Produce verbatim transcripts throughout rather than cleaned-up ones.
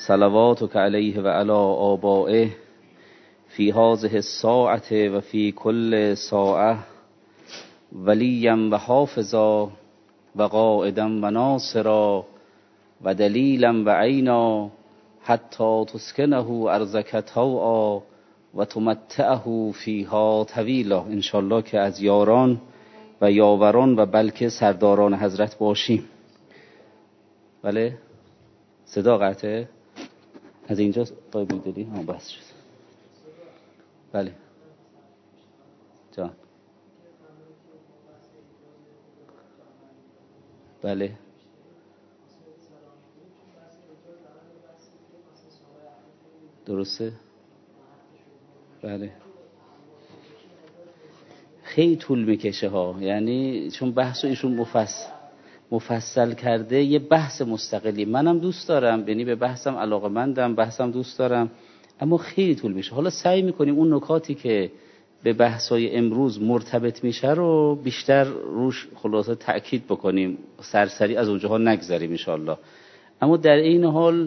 صلواتك علیه و علی آبائه فی هذه الساعة و فی کل ساعة ولیا و حافظا و قائدا و ناصرا و دلیلا و عینا حتی تسکنه ارضک طوعا و تمتعه فیها طویلا. انشالله که از یاران و یاوران و بلکه سرداران حضرت باشیم. بله صدا قطعه از اینجا قای بیدلی ها بس شد. بله جان. بله درسته. بله خیلی طول میکشه ها، یعنی چون بحث ایشون مفصل مفصل کرده یه بحث مستقلی. منم دوست دارم، یعنی به بحثم علاقه‌مندم، بحثم دوست دارم، اما خیلی طول میشه. حالا سعی میکنیم اون نکاتی که به بحثای امروز مرتبط میشه رو بیشتر روش خلاصه تأکید بکنیم، سرسری از اونجاها نگذریم انشالله. اما در این حال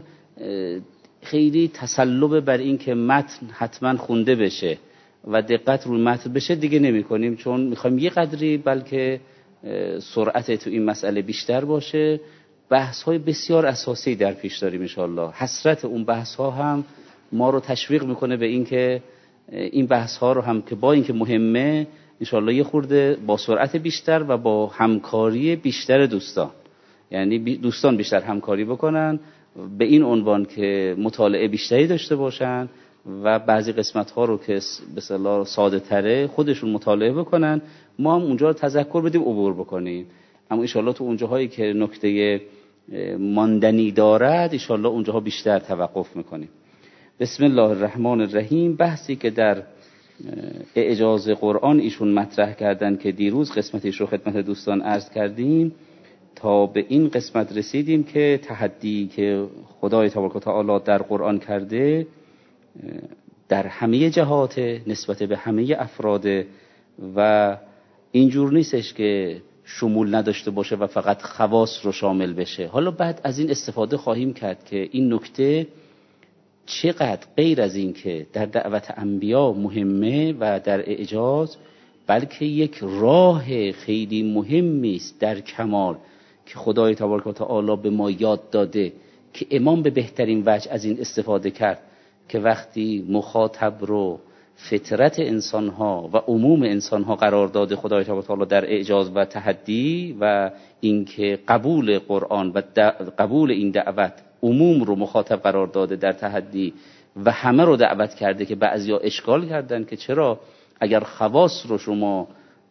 خیلی تسلب بر این که متن حتما خونده بشه و دقت روی متن بشه دیگه نمی کنیم، چون میخوایم یه قدری بلکه سرعت تو این مسئله بیشتر باشه. بحث های بسیار اساسی در پیش داریم انشالله. حسرت اون بحث ها هم ما رو تشویق میکنه به این که این بحث ها رو هم که با این که مهمه انشالله یه خورده با سرعت بیشتر و با همکاری بیشتر دوستان، یعنی دوستان بیشتر همکاری بکنن به این عنوان که مطالعه بیشتری داشته باشن و بعضی قسمت ها رو که به اصطلاح ساده تره خودشون مطالعه بکنن، ما هم اونجا رو تذکر بدیم عبور بکنیم. اما ان شاءالله تو اونجاهایی که نکته ماندنی دارد ان شاءالله اونجاها بیشتر توقف میکنیم. بسم الله الرحمن الرحیم. بحثی که در اعجاز قرآن ایشون مطرح کردن که دیروز قسمتش رو خدمت دوستان عرض کردیم، تا به این قسمت رسیدیم که تحدی که خدای تبارک و تعالی در قرآن کرده در همه جهات نسبت به همه افراد و اینجور نیستش که شمول نداشته باشه و فقط خواص رو شامل بشه. حالا بعد از این استفاده خواهیم کرد که این نکته چقدر غیر از این که در دعوت انبیا مهمه و در اعجاز، بلکه یک راه خیلی مهمی است در کمال که خدای تبارک و تعالی به ما یاد داده که امام به بهترین وجه از این استفاده کرد که وقتی مخاطب رو فطرت انسان‌ها و عموم انسان‌ها قرار داده خدای تبارک و تعالی در اعجاز و تحدی و اینکه قبول قرآن و قبول این دعوت عموم رو مخاطب قرار داده در تحدی و همه رو دعوت کرده که بعضیا اشکال کردن که چرا اگر خواص رو شما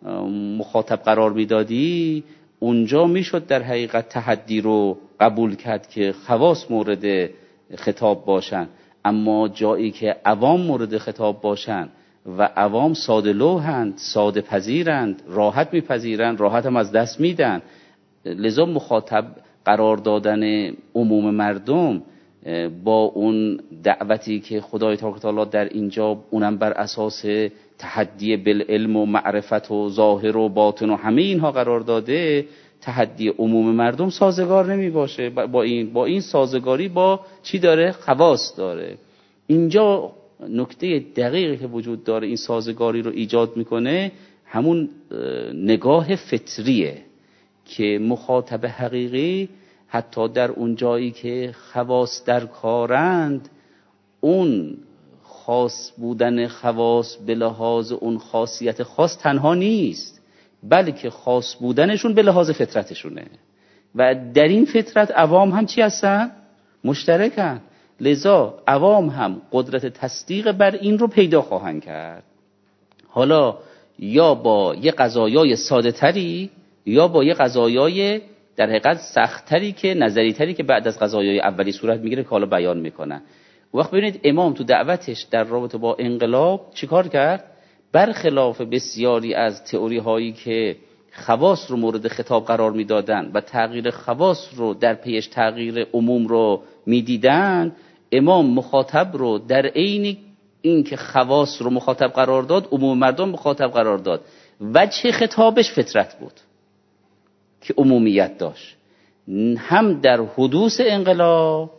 مخاطب قرار میدادی اونجا میشد در حقیقت تحدی رو قبول کرد که خواص مورد خطاب باشن، اما جایی که عوام مورد خطاب باشن و عوام ساده لوحند، ساده پذیرند، راحت میپذیرند، راحت هم از دست میدن، لذا مخاطب قرار دادن عموم مردم با اون دعوتی که خدای تبارک و تعالی در اینجا اونم بر اساس تحدی بالعلم و معرفت و ظاهر و باطن و همه اینها قرار داده، تحدی عموم مردم سازگار نمی باشه با این با این سازگاری با چی داره؟ خواص داره. اینجا نکته دقیقی که وجود داره این سازگاری رو ایجاد میکنه همون نگاه فطریه که مخاطب حقیقی حتی در اون جایی که خواص در کارند، اون خاص بودن خواص به لحاظ اون خاصیت خاص تنها نیست، بلکه خاص بودنشون به لحاظ فطرتشونه و در این فطرت عوام هم چی هستن؟ مشترکن. لذا عوام هم قدرت تصدیق بر این رو پیدا خواهند کرد، حالا یا با یه قضایای ساده تری یا با یه قضایای در حقیقت سخت تری که نظری تری که بعد از قضایای اولی صورت میگیره که حالا بیان میکنن. وقت ببینید امام تو دعوتش در رابطه با انقلاب چیکار کرد؟ برخلاف بسیاری از تئوری هایی که خواص رو مورد خطاب قرار میدادن و تغییر خواص رو در پیش تغییر عموم رو میدیدن، امام مخاطب رو در عین این که خواص رو مخاطب قرار داد عموم مردم مخاطب قرار داد. وجه خطابش فطرت بود که عمومیت داشت، هم در حدوث انقلاب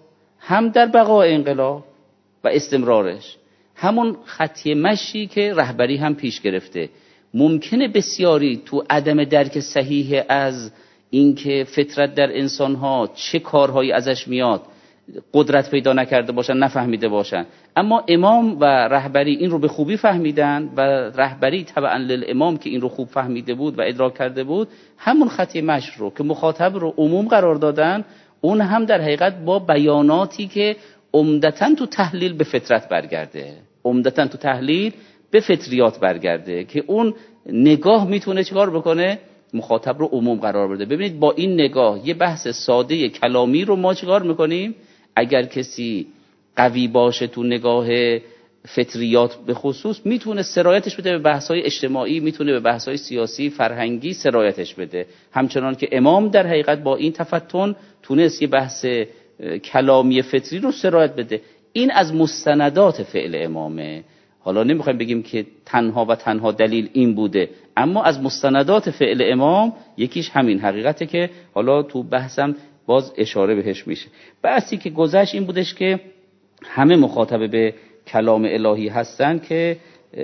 هم در بقای انقلاب و استمرارش، همون خطی مشی که رهبری هم پیش گرفته. ممکنه بسیاری تو عدم درک صحیح از اینکه فطرت در انسانها چه کارهایی ازش میاد قدرت پیدا نکرده باشن، نفهمیده باشن، اما امام و رهبری این رو به خوبی فهمیدن و رهبری تبعا للامام که این رو خوب فهمیده بود و ادراک کرده بود، همون خطی مشی رو که مخاطب رو عموم قرار دادن، اون هم در حقیقت با بیاناتی که عمدتاً تو تحلیل به فطرت برگرده، عمدتاً تو تحلیل به فطریات برگرده، که اون نگاه میتونه چیکار بکنه؟ مخاطب رو عموم قرار بده. ببینید با این نگاه یه بحث ساده کلامی رو ما چیکار میکنیم؟ اگر کسی قوی باشه تو نگاه فطریات به خصوص، میتونه سرایتش بده به بحث‌های اجتماعی، میتونه به بحث‌های سیاسی فرهنگی سرایتش بده. همچنان که امام در حقیقت با این تفتن تونست یه بحث کلامی فطری رو سرایت بده. این از مستندات فعل امامه. حالا نمیخوایم بگیم که تنها و تنها دلیل این بوده، اما از مستندات فعل امام یکیش همین حقیقته که حالا تو بحثم باز اشاره بهش میشه. بحثی که گذشت این بودش که همه مخاطب به کلام الهی هستن، که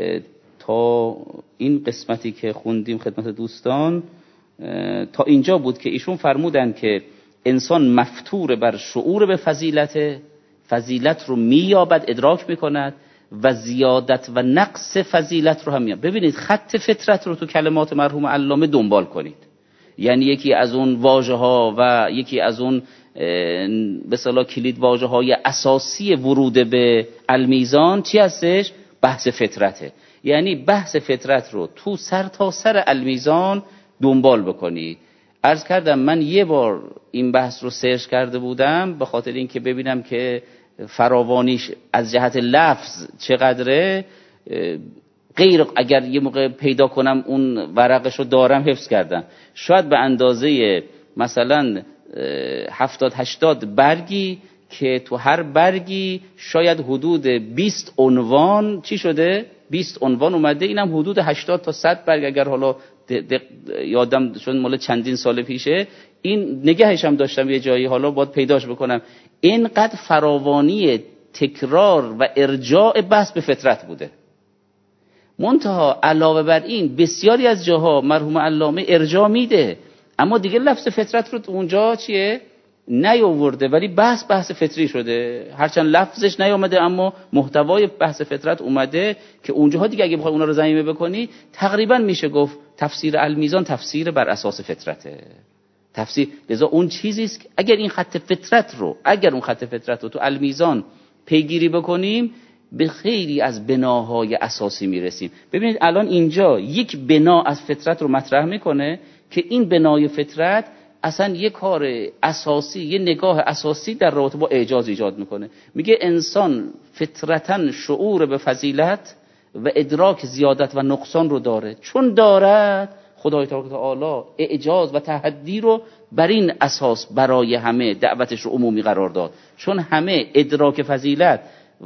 تا این قسمتی که خوندیم خدمت دوستان تا اینجا بود که ایشون فرمودن که انسان مفتور بر شعور به فضیلت، فضیلت رو مییابد، ادراک میکند و زیادت و نقص فضیلت رو هم میاد. ببینید خط فطرت رو تو کلمات مرحوم علامه دنبال کنید، یعنی یکی از اون واژه ها و یکی از اون به اصطلاح کلید واژه های اساسی ورود به المیزان چی هستش؟ بحث فطرته. یعنی بحث فطرت رو تو سر تا سر المیزان دنبال بکنید. عرض کردم من یه بار این بحث رو سرچ کرده بودم به خاطر اینکه ببینم که فراوانیش از جهت لفظ چقدره، غیر اگر یه موقع پیدا کنم اون ورقش رو دارم حفظ کردم، شاید به اندازه مثلا هفتاد هشتاد برگی که تو هر برگی شاید حدود بیست عنوان چی شده؟ بیست عنوان اومده. اینم حدود هشتاد تا صد برگ اگر حالا یادم چون مال چندین سال پیشه، این نگهش هم داشتم یه جایی، حالا باید پیداش بکنم. اینقدر فراوانی تکرار و ارجاع بحث به فطرت بوده. منتها علاوه بر این بسیاری از جاها مرحوم علامه ارجاع میده، اما دیگه لفظ فطرت رو اونجا چیه؟ نیاورده، ولی بحث بحث فطری شده. هرچند لفظش نیامده اما محتوای بحث فطرت اومده که اونجاها دیگه اگه بخوای اونا رو ضمیمه بکنی تقریبا میشه گفت تفسیر المیزان تفسیر بر اساس فطرته. تفسیر لذا اون چیزی است که اگر این خط فطرت رو اگر اون خط فطرت رو تو المیزان پیگیری بکنیم به خیلی از بناهای اساسی میرسیم. ببینید الان اینجا یک بنا از فطرت رو مطرح میکنه که این بنای فطرت اصلا یک کار اساسی، یه نگاه اساسی در رابطه با اعجاز ایجاد میکنه. میگه انسان فطرتاً شعور به فضیلت و ادراک زیادت و نقصان رو داره، چون دارد خدای تعالی اعجاز و تحدی رو بر این اساس برای همه دعوتش رو عمومی قرار داد، چون همه ادراک فضیلت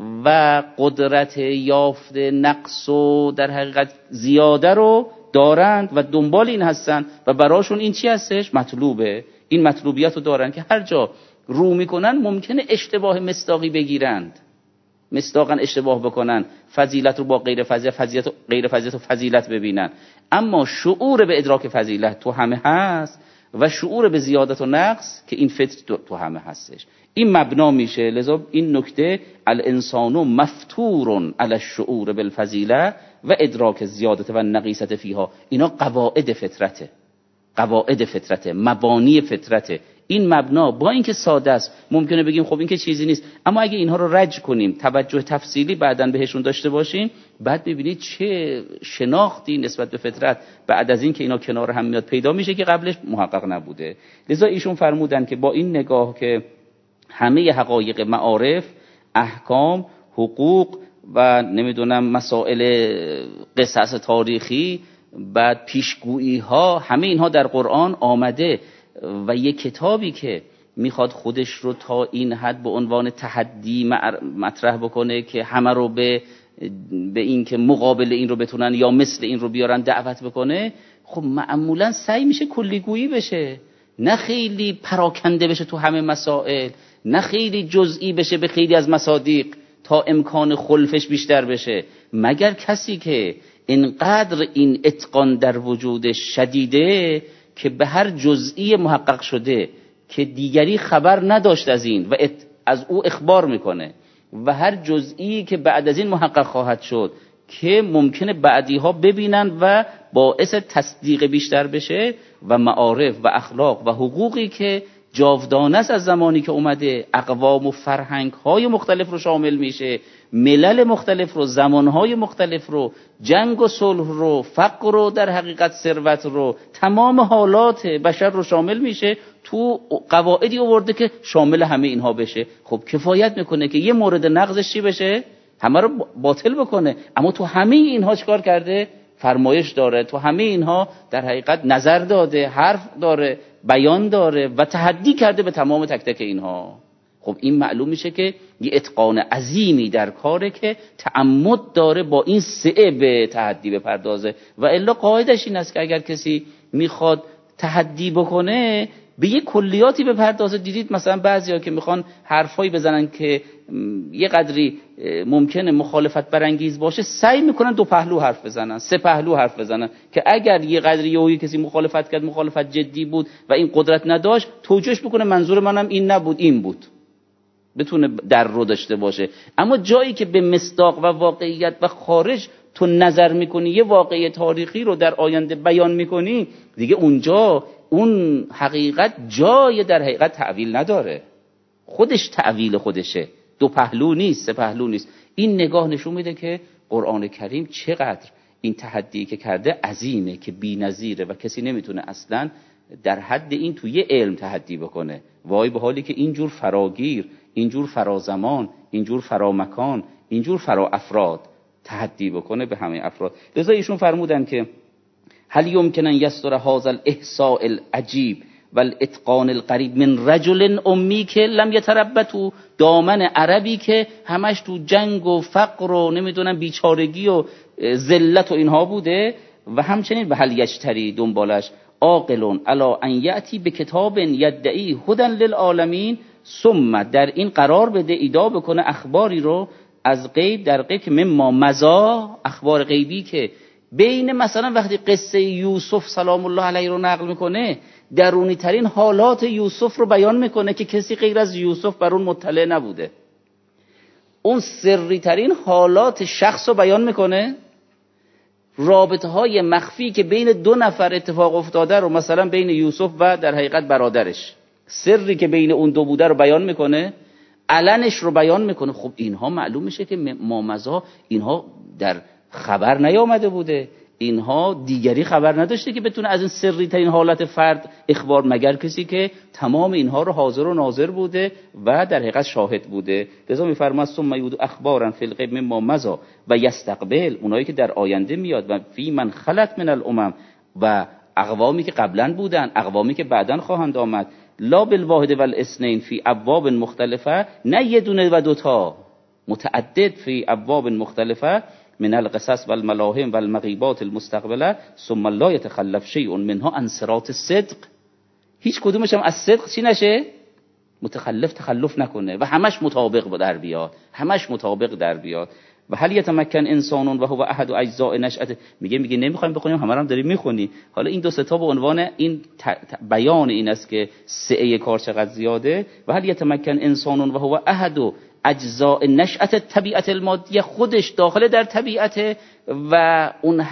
و قدرت یافت نقص و در حقیقت زیاده رو دارند و دنبال این هستن و براشون این چی هستش؟ مطلوبه. این مطلوبیت رو دارن که هر جا رو میکنن ممکنه اشتباه مصداقی بگیرند، مصداقاً اشتباه بکنن، فضیلت رو با غیر فضیلت، فضیلت و غیر فضیلت و فضیلت ببینن. اما شعور به ادراک فضیلت تو همه هست و شعور به زیادت و نقص که این فطر تو همه هستش. این مبنا میشه. لذا این نکته الانسان مفتور علی الشعور بالفضیله و ادراک زیادت و نقیصت فیها، اینا قواعد فطرته، قواعد فطرته، مبانی فطرته. این مبنا با اینکه ساده است ممکنه بگیم خب این که چیزی نیست، اما اگه اینها رو رج کنیم، توجه تفصیلی بعداً بهشون داشته باشیم، بعد ببینید چه شناختی نسبت به فطرت بعد از این که اینا کنار هم میاد پیدا میشه که قبلش محقق نبوده. لذا ایشون فرمودن که با این نگاه که همه حقایق معارف، احکام، حقوق و نمیدونم مسائل قصص تاریخی، بعد پیشگویی ها، همه اینها در قرآن آمده و یک کتابی که میخواد خودش رو تا این حد به عنوان تحدی مطرح بکنه که همه رو به به این که مقابل این رو بتونن یا مثل این رو بیارن دعوت بکنه، خب معمولا سعی میشه کلیگویی بشه، نه خیلی پراکنده بشه تو همه مسائل، نه خیلی جزئی بشه به خیلی از مصادیق تا امکان خلفش بیشتر بشه، مگر کسی که اینقدر این اتقان در وجودش شدیده که به هر جزئی محقق شده که دیگری خبر نداشت از این و از او اخبار میکنه و هر جزئی که بعد از این محقق خواهد شد که ممکنه بعدی ها ببینن و باعث تصدیق بیشتر بشه و معارف و اخلاق و حقوقی که جاودانه است از زمانی که اومده، اقوام و فرهنگ های مختلف رو شامل میشه، ملل مختلف رو، زمانهای مختلف رو، جنگ و صلح رو، فقر رو، در حقیقت ثروت رو، تمام حالات بشر رو شامل میشه، تو قواعدی آورده که شامل همه اینها بشه. خب کفایت میکنه که یه مورد نقضش چی بشه؟ همه رو باطل بکنه، اما تو همه اینها چیکار کرده؟ فرمایش داره، تو همه اینها در حقیقت نظر داده، حرف داره، بیان داره و تحدی کرده به تمام تک تک اینها. خب این معلوم میشه که یه اتقان عظیمی در کاره که تعمد داره با این سعه به تحدی بپردازه، و الا قاعدش این است که اگر کسی میخواد تحدی بکنه به یه کلیاتی بپردازه. دیدید مثلا بعضیا که میخوان حرفایی بزنن که یه قدری ممکنه مخالفت برانگیز باشه، سعی میکنن دو پهلو حرف بزنن، سه پهلو حرف بزنن، که اگر یه قدری یه کسی مخالفت کرد، مخالفت جدی بود و این قدرت نداشت، توجیهش بکنه منظور منم این نبود، این بود، بتونه در رو داشته باشه. اما جایی که به مصداق و واقعیت و خارج تو نظر میکنی، یه واقعی تاریخی رو در آینده بیان میکنی، دیگه اونجا اون حقیقت جای در حقیقت تعویل نداره، خودش تعویل خودشه، دو پهلو نیست، سه پهلو نیست. این نگاه نشون میده که قرآن کریم چقدر این تحدی که کرده عظیمه، که بی‌نظیره و کسی نمیتونه اصلا در حد این توی علم تحدی بکنه. وای به حالی که اینجور فراگیر، اینجور فرازمان، اینجور فرامکان، اینجور فرا افراد تحدی بکنه به همه افراد. لذا ایشون فرمودن که هل یمکن ان یصدر هذا الاحصاء العجیب والاتقان القریب من رجل امی که لم یتربتوا، دامن عربی که همش تو جنگ و فقر و نمیدونم بیچارگی و ذلت و اینها بوده، و همچنین به هل یشتری دنبالش عاقل علی ان یأتی بکتاب یدعی هدی للعالمین، ثم در این قرار بده ایدا بکنه اخباری رو از غیب در غیب که مما مضا، اخبار غیبی که بین مثلا وقتی قصه یوسف سلام الله علیه رو نقل میکنه، درونی ترین حالات یوسف رو بیان میکنه که کسی غیر از یوسف بر اون مطلع نبوده، اون سری ترین حالات شخص رو بیان میکنه، رابطه های مخفی که بین دو نفر اتفاق افتاده رو، مثلا بین یوسف و در حقیقت برادرش، سری که بین اون دو بوده رو بیان میکنه، علنش رو بیان میکنه. خب اینها معلوم میشه که مامزا اینها در خبر نیامده بوده، اینها دیگری خبر نداشته که بتونه از این سری ترین حالت فرد اخبار، مگر کسی که تمام اینها رو حاضر و ناظر بوده و در حقیقت شاهد بوده. لذا میفرماید ثم یعود اخبارا فی الغیب مما مضى و یستقبل، اونایی که در آینده میاد، و فی من خلت من الامم، و اقوامی که قبلا بودن، اقوامی که بعداً خواهند آمد، لا بالواحد والاثنین فی ابواب مختلفه، نه یه دونه و دوتا، متعدد فی ابواب مختلفه من القصص والملاهم والمغیبات المستقبله، ثم لا يتخلف شیء منها عن صراط الصدق، هیچ کدومش هم از صدق چی نشه، متخلف تخلف نکنه و همش مطابق در بیاد، همش مطابق در بیاد. و هل یتمکن انسان و هو احد اجزاء نشأت، میگه میگه نمیخوایم بخونیم، همه هم داریم میخونی. حالا این دو سه به عنوان این بیان این است که سعه کار چقدر زیاده. و هل یتمکن انسان و هو احد اجزاء نشأت طبیعت المادیه، خودش داخل در طبیعت و اون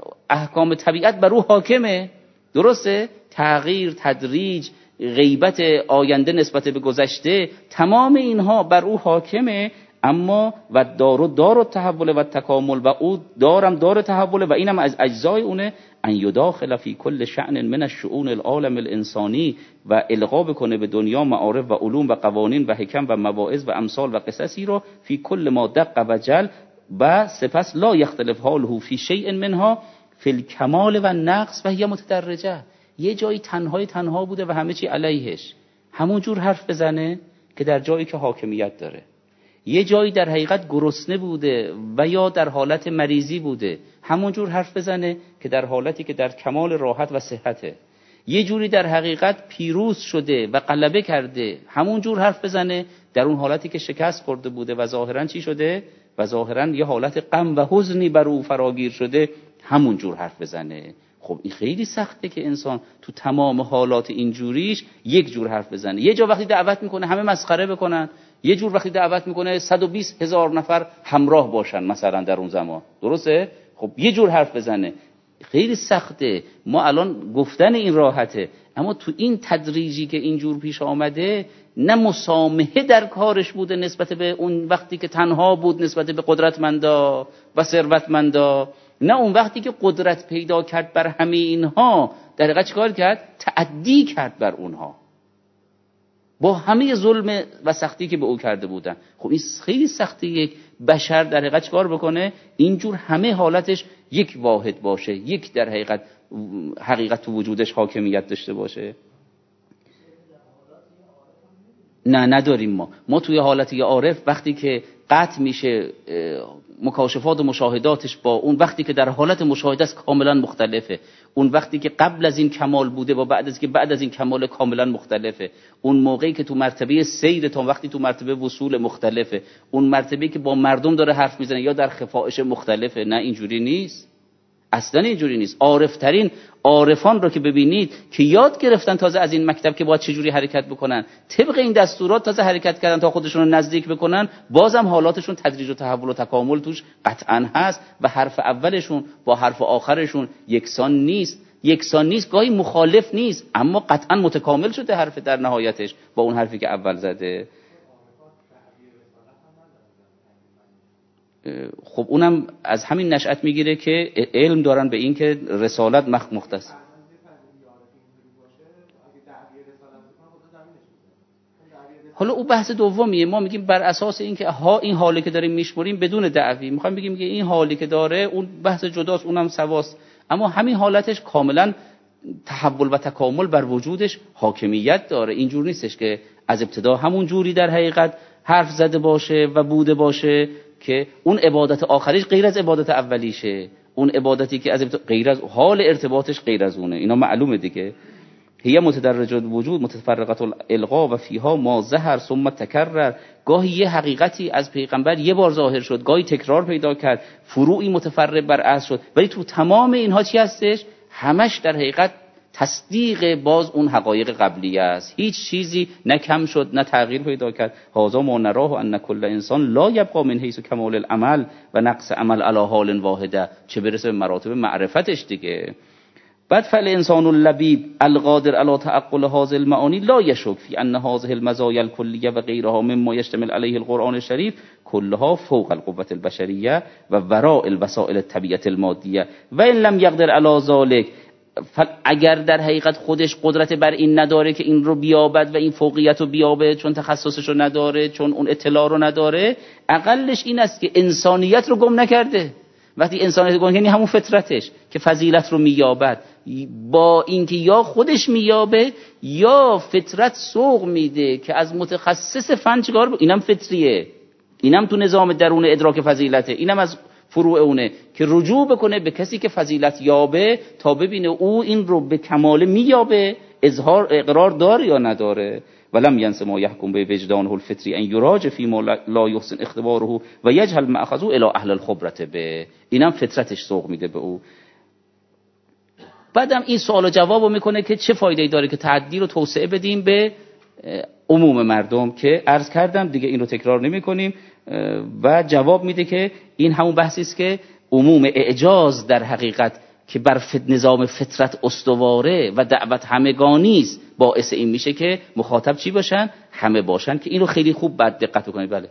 احکام طبیعت بر او حاکمه، درسته؟ تغییر، تدریج، غیبت آینده نسبت به گذشته، تمام اینها بر او حاکمه. اما و دارو دارو تحول و تکامل، و او دارم دار تحول و اینم از اجزای اونه، ان یداخل فی کل شأن من الشؤون العالم الانسانی، و القا بکنه به دنیا معارف و علوم و قوانین و حکم و مواعظ و امثال و قصصی رو، فی کل ما دق و جل، و سپس لا یختلف حاله فی شیء منها فی الکمال و نقص و هی متدرجه. یه جایی تنهای تنها بوده و همه چی علیهش، همون جور حرف بزنه که در جایی که حاکمیت داره، یه جایی در حقیقت گرسنه بوده و یا در حالت مریضی بوده، همون جور حرف بزنه که در حالتی که در کمال راحت و صحته. یه جوری در حقیقت پیروز شده و غلبه کرده همون جور حرف بزنه در اون حالتی که شکست خورده بوده و ظاهرا چی شده و ظاهرا یه حالت غم و حزنی بر او فراگیر شده همون جور حرف بزنه. خب این خیلی سخته که انسان تو تمام حالات اینجوریش یک جور حرف بزنه. یه جا وقتی دعوت میکنه همه مسخره بکنن، یه جور وقتی دعوت میکنه صد و بیست هزار نفر همراه باشن مثلا در اون زمان، درسته؟ خب یه جور حرف بزنه. خیلی سخته. ما الان گفتن این راحته، اما تو این تدریجی که اینجور پیش آمده نه مسامحه در کارش بوده نسبت به اون وقتی که تنها بود نسبت به قدرتمندا و ثروتمندا، نه اون وقتی که قدرت پیدا کرد بر همه اینها در حقیقت چیکار کرد؟ تعدی کرد بر اونها با همه ظلم و سختی که به او کرده بودن. خب این خیلی سخته یک بشر در حقیقت چیکار بکنه؟ اینجور همه حالتش یک واحد باشه، یک در حقیقت حقیقت تو وجودش حاکمیت داشته باشه. نه نداریم. ما ما توی حالت یه عارف وقتی که قطع میشه مکاشفات و مشاهداتش با اون وقتی که در حالت مشاهده است کاملا مختلفه. اون وقتی که قبل از این کمال بوده و بعد از که بعد از این کمال کاملا مختلفه. اون موقعی که تو مرتبه سیر تا وقتی تو مرتبه وصول مختلفه. اون مرتبه‌ای که با مردم داره حرف میزنه یا در خفایش مختلفه. نه اینجوری نیست، اصلا اینجوری نیست. عارفترین عارفان رو که ببینید که یاد گرفتن تازه از این مکتب که باید چجوری حرکت بکنن، طبق این دستورات تازه حرکت کردن تا خودشون رو نزدیک بکنن، بازم حالاتشون تدریج و تحول و تکامل توش قطعا هست و حرف اولشون با حرف آخرشون یکسان نیست. یکسان نیست، گاهی مخالف نیست، اما قطعا متکامل شده حرف در نهایتش با اون حرفی که اول زده. خب اونم از همین نشأت میگیره که علم دارن به این که رسالت مخ مختص. حالا او بحث دومیه. ما میگیم بر اساس این که ها این حالی که داریم میشمریم بدون دعوی، میخوایم بگیم که این حالی که داره اون بحث جداست، اونم سواست، اما همین حالتش کاملا تحول و تکامل بر وجودش حاکمیت داره. اینجور نیستش که از ابتدا همون جوری در حقیقت حرف زده باشه و بوده باشه که اون عبادت آخریش غیر از عبادت اولیشه، اون عبادتی که از غیر از حال ارتباطش غیر از اونه. اینا معلومه دیگه. هي متدرجات وجود متفرقه الالقا و فیها ما ظهر ثم تکرر. گاهی یه حقیقتی از پیغمبر یه بار ظاهر شد، گاهی تکرار پیدا کرد، فروعی متفرع بر اصل شد، ولی تو تمام اینها چی هستش؟ همش در حقیقت تصدیق باز اون حقایق قبلیه است. هیچ چیزی نه کم شد نه تغییر پیدا کرد. هذا ما نراه ان کل انسان لا یبقى من حیث کمال العمل و نقص عمل علی حال واحده، چه برسه به مراتب معرفتش دیگه. بعد فل انسان اللبیب القادر علی تعقل هذه المعانی لا یشک فی ان هذه المزایا الکلیه و غیرها مما یشتمل علیه القرآن الشریف كلها فوق القوة البشریه و وراء الوسائل الطبیعه المادیه و ان لم یقدر علی ذلك، اگر در حقیقت خودش قدرت بر این نداره که این رو بیابد و این فوقیت رو بیابه، چون تخصصش رو نداره، چون اون اطلاع رو نداره، اقلش این است که انسانیت رو گم نکرده. وقتی انسانیت گم یعنی همون فطرتش که فضیلت رو مییابد، با اینکه یا خودش مییابه یا فطرت سوق میده که از متخصص فن چیکار بکنه. اینم فطریه، اینم تو نظام درون ادراک فضیلته، اینم از فروع اونه که رجوع بکنه به کسی که فضیلت یابه تا ببینه او این رو به کمال مییابه، اظهار اقرار داره یا نداره. ولم ینس ما یحکم به وجدانه الفطری ان یراجع فی ما لا یحسن اختباره و یجهل ما اخذه الی اهل الخبرة به. اینم فطرتش سوق میده به او. بعدم این سوال و جوابو میکنه که چه فایده‌ای داره که تعدی رو توسعه بدیم به عموم مردم، که عرض کردم دیگه این رو تکرار نمی کنیم. و جواب میده که این همون بحثی است که عموم اعجاز در حقیقت که بر نظام فطرت استواره و دعوت همگانی است، باعث این میشه که مخاطب چی باشن؟ همه باشن. که این رو خیلی خوب بعد دقت کنید. بله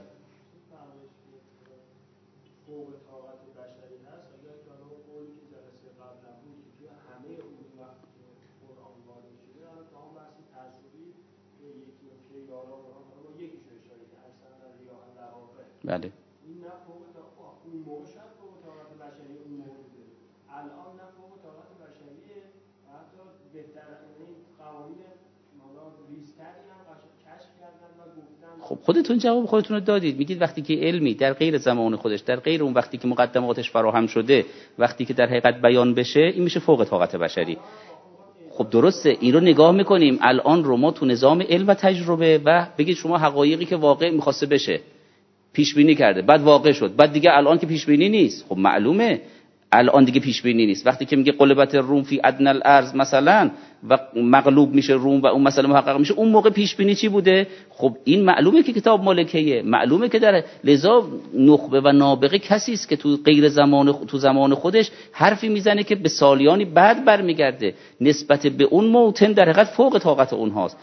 بله این نه فوق طاقت اون موقع شاید فوق طاقت بشری اون موقع بوده، الان نه فوق طاقت بشریه و حتی بهتر این قوانین مالا ریزتری هم کشف کردن و گفتن. خب خودتون جواب خودتون رو دادید. میگید وقتی که علمی در غیر زمان خودش، در غیر اون وقتی که مقدماتش فراهم شده، وقتی که در حقیقت بیان بشه، این میشه فوق طاقت بشری. خب درسته، این رو نگاه میکنیم الان رو ما تو نظام علم و تجربه و بگید شما حقایقی که واقع میخواسته بشه پیش بینی کرده، بعد واقع شد، بعد دیگه الان که پیش بینی نیست. خب معلومه الان دیگه پیش بینی نیست. وقتی که میگه قلبت روم فی ادنى الارض مثلا و مغلوب میشه روم و اون مسئله محقق میشه، اون موقع پیش بینی چی بوده؟ خب این معلومه که کتاب ملکیه، معلومه که در لذا نخبه و نابغه کسی است که تو غیر زمان تو زمان خودش حرفی میزنه که به سالیانی بعد برمیگرده، نسبت به اون موطن در حقیقت فوق طاقت اونهاست.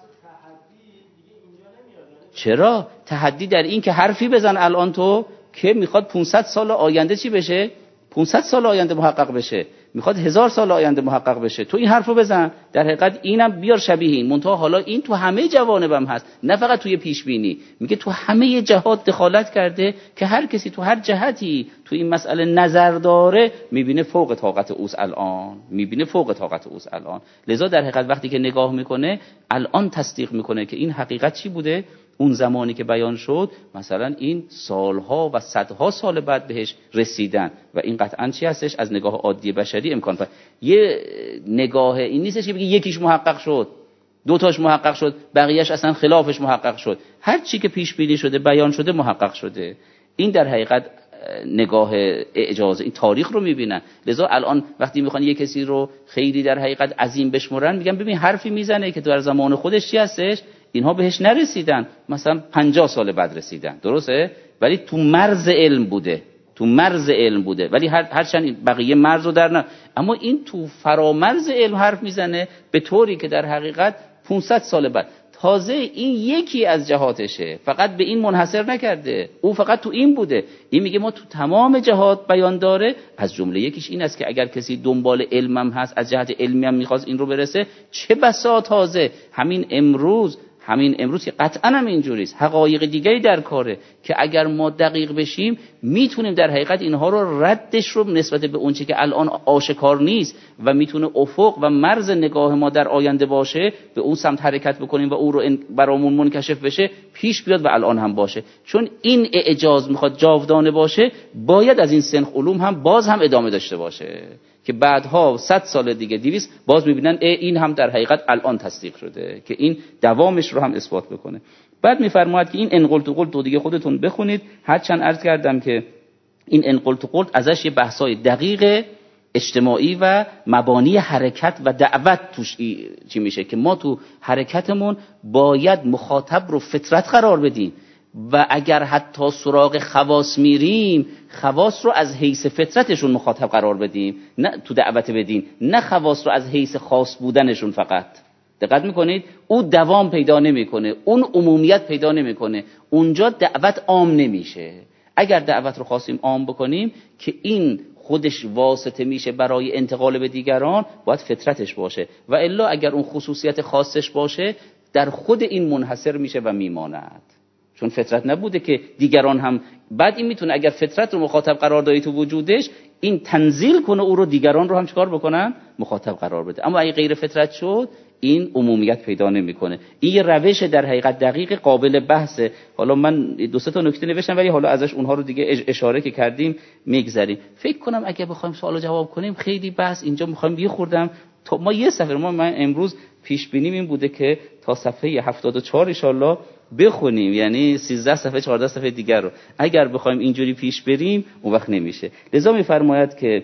چرا؟ تحدی در این که حرفی بزن الان تو که میخواد پانصد سال آینده چی بشه؟ پانصد سال آینده محقق بشه، میخواد هزار سال آینده محقق بشه، تو این حرفو بزن. در حقیقت اینم بیار شبیه این، منتها حالا این تو همه جوانبم هست، نه فقط توی پیش بینی. میگه تو همه جهات دخالت کرده که هر کسی تو هر جهتی تو این مسئله نظر داره میبینه فوق طاقت اوست الان، میبینه فوق طاقت اوست الان. لذا در حقیقت وقتی که نگاه میکنه الان تصدیق میکنه که این حقیقت چی بوده، اون زمانی که بیان شد مثلا این سالها و صدها سال بعد بهش رسیدن و این قطعاً چی هستش از نگاه عادی بشری امکان پذیر. یه نگاه این نیستش که بگی یکیش محقق شد، دو تاش محقق شد، بقیه‌اش اصلا خلافش محقق شد. هر چی که پیش بینی شده بیان شده محقق شده. این در حقیقت نگاه اعجاز، این تاریخ رو میبینن. لذا الان وقتی میخوان یه کسی رو خیلی در حقیقت عظیم بشمرن میگن ببین حرفی میزنه که در زمان خودش چی هستش، اینها بهش نرسیدن، مثلا پنجاه سال بعد رسیدن، درسته؟ ولی تو مرز علم بوده، تو مرز علم بوده، ولی هر هرچند بقیه مرز رو در نه، اما این تو فرامرز علم حرف میزنه به طوری که در حقیقت پانصد سال بعد. تازه این یکی از جهاتشه، فقط به این منحصر نکرده، او فقط تو این بوده. این میگه ما تو تمام جهات بیان داره، از جمله یکیش این است که اگر کسی دنبال علمم هست از جهت علمی هم میخواست این رو برسه، چه بسا تازه همین امروز همین امروز که قطعاً هم اینجوریست، حقایق دیگری در کاره که اگر ما دقیق بشیم میتونیم در حقیقت اینها رو ردش رو نسبت به اون چی که الان آشکار نیست و میتونه افق و مرز نگاه ما در آینده باشه به اون سمت حرکت بکنیم و او رو برامون منکشف بشه، پیش بیاد و الان هم باشه. چون این اعجاز میخواد جاودانه باشه، باید از این سنخ علوم هم باز هم ادامه داشته باشه که بعدها صد سال دیگه دویست باز میبینن این هم در حقیقت الان تصدیق شده که این دوامش رو هم اثبات بکنه. بعد میفرماید که این انقلت و قلت دیگه خودتون بخونید، هرچند عرض کردم که این انقلت و قلت ازش یه بحثای دقیق اجتماعی و مبانی حرکت و دعوت توش چی میشه که ما تو حرکتمون باید مخاطب رو فطرت قرار بدیم و اگر حتی سراغ خواص میریم خواص رو از حیث فطرتشون مخاطب قرار بدیم، نه تو دعوت بدیم، نه خواص رو از حیث خاص بودنشون فقط. دقت میکنید او دوام پیدا نمیکنه، اون عمومیت پیدا نمیکنه، اونجا دعوت عام نمیشه. اگر دعوت رو خواستیم عام بکنیم که این خودش واسطه میشه برای انتقال به دیگران، باید فطرتش باشه و الا اگر اون خصوصیت خاصش باشه در خود این منحصر میشه و میماند، چون فطرت نبوده که دیگران هم. بعد این میتونه اگر فطرت رو مخاطب قرار دادی تو وجودش، این تنزیل کنه او رو، دیگران رو هم چیکار بکنن؟ مخاطب قرار بده. اما اگه غیر فطرت شد این عمومیت پیدا نمیکنه. این یه روش در حقیقت دقیق قابل بحثه. حالا من دو سه تا نکته نوشتم ولی حالا ازش اونها رو دیگه اشاره که کردیم میگذریم. فکر کنم اگه بخوایم سوال جواب کنیم خیلی بحث اینجا میخوایم یه خوردم تا ما یه صفحه، ما من امروز پیش بینیم این بوده که تا صفحه هفتاد و چهار ان شاءالله بخونیم، یعنی سیزده صفحه چهارده صفحه دیگر رو. اگر بخوایم اینجوری پیش بریم اون وقت نمیشه. لذا میفرماید که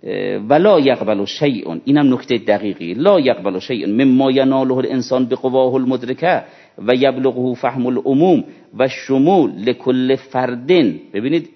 ولا یقبل شیء، اینم نکته دقیقی، لا یقبل شیء مما یناله الانسان بقواه المدرکه و یبلغه فهم العموم و شمول لكل فرد. ببینید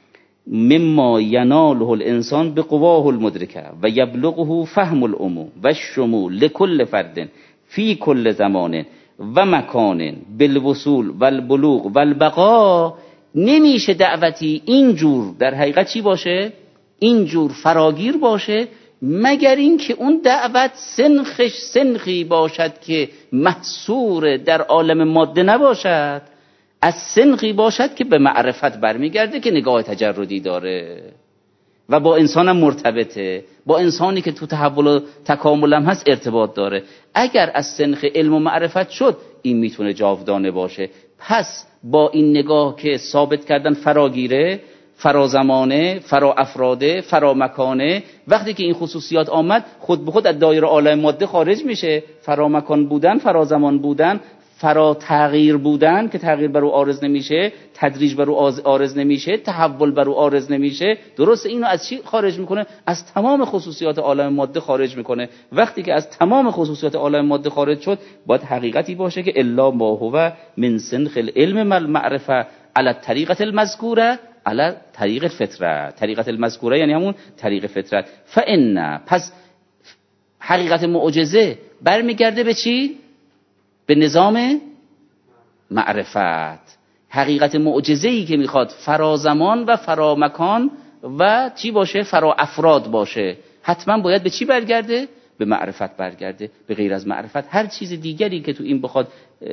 مما یناله الانسان بقواه المدرکه و یبلغه فهم العموم و شمول لكل فرد فی کل زمان و مکان بالوصول و البلوغ و البقاء. نمیشه دعوتی اینجور در حقیقت چی باشه؟ اینجور فراگیر باشه مگر این که اون دعوت سنخش سنخی باشد که محصور در عالم ماده نباشد، از سنخی باشد که به معرفت برمیگرده که نگاه تجردی داره و با انسانم مرتبطه، با انسانی که تو تحول و تکامل هم هست ارتباط داره. اگر از سنخ علم و معرفت شد این میتونه جاودانه باشه. پس با این نگاه که ثابت کردن فراگیره، فرازمانه، فرا افراده، فرا مکانه. وقتی که این خصوصیات آمد خود به خود از دایره عالم ماده خارج میشه. فرا مکان بودن، فرا زمان بودن، فرا تغییر بودن که تغییر بر او عارض نمیشه، تدریج بر او عارض نمیشه، تحول بر او عارض نمیشه. درسته اینو از چی خارج میکنه؟ از تمام خصوصیات عالم ماده خارج میکنه. وقتی که از تمام خصوصیات عالم ماده خارج شد، باید حقیقتی باشه که الا ما هو من سنخ العلم والمعرفه علی الطریقه المذکوره علی طریق فطرت. طریقت المذکوره یعنی همون طریق فطرت. فان پس حقیقت معجزه برمیگرده به چی؟ به نظام معرفت. حقیقت معجزه‌ای که میخواد فرازمان و فرامکان و چی باشه؟ فرا افراد باشه، حتما باید به چی برگرده؟ به معرفت برگرده. به غیر از معرفت هر چیز دیگری که تو این بخواد